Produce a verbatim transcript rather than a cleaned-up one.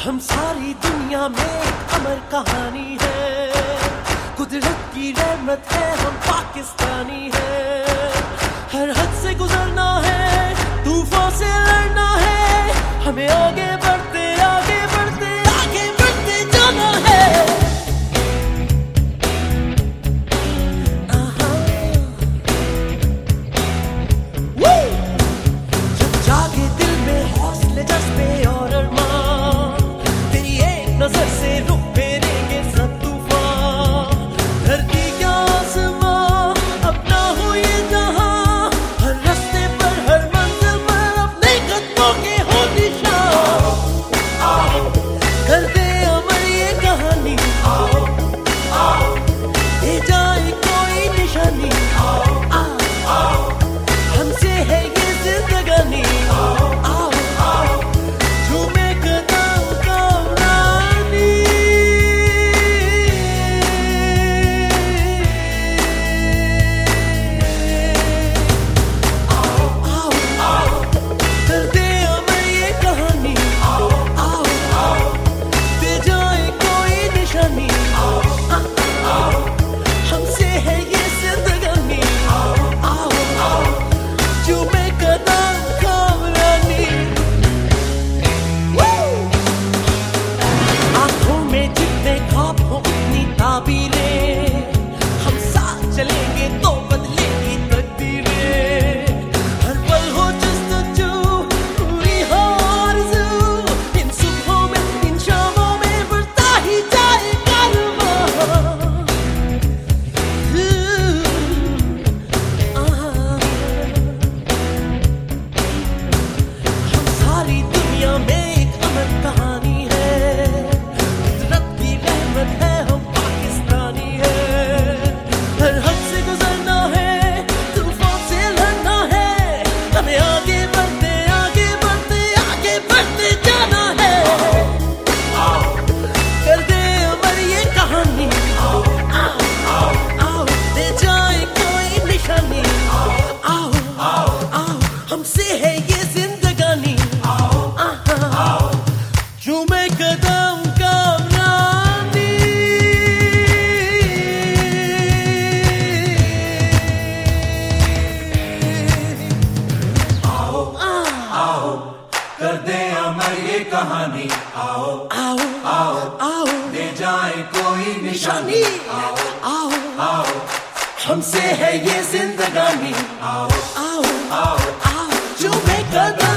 हम सारी दुनिया में अमर कहानी है, कुदरत की रहमत है, हम पाकिस्तानी है। हर हद से गुजरना है, तूफान से लड़ना है, हमें आगे बढ़ते आगे बढ़ते आगे बढ़ते जाना है। जब जागे दिल में हौसले जज्बे और अरमान, तेरी एक नजर से रुक फेरेंगे सब तूफान। धरती क्या आसमां, अपना हो ये जहां, हर रास्ते पर हर मंजिल पर अपने कदमों के हो निशान। कर दे अमर ये कहानी, दे जाए कोई निशानी, हमसे है ये जिंदगानी। झूमे कदम कामरानी, कर दे अमर ये कहानी, दे जाए कोई निशानी, हमसे है ये जिंदगानी। झूमे कदम कामरानी, आंखों में जितने ख्वाब हो उतनी ताबीरें, हम साथ चलेंगे तो बदलेंगी तकदीरें। हर पल हो जस्तजू, पूरी हो आरज़ू, इन सुबहों में इन शामों में बढ़ता ही जाए कारवां। हम सारी दुनिया में एक अमर कहानी है, कुदरत की रहमत है, हम पाकिस्तानी है। हर हद से गुजरना है, तूफान से लड़ना है, हमें आगे बढ़ते आगे बढ़ते आगे बढ़ते जाना है। कर दे अमर ये कहानी, आओ दे जाए कोई निशानी, आओ आओ हमसे है ये जिंदगानी। झूमे कदम कामरानी, आओ आओ कर दे अमर ये कहानी, आओ आओ आओ आओ दे जाए कोई निशानी, आओ आओ आओ हमसे है ये जिंदगानी। आओ आओ आओ आओ झूमे कदम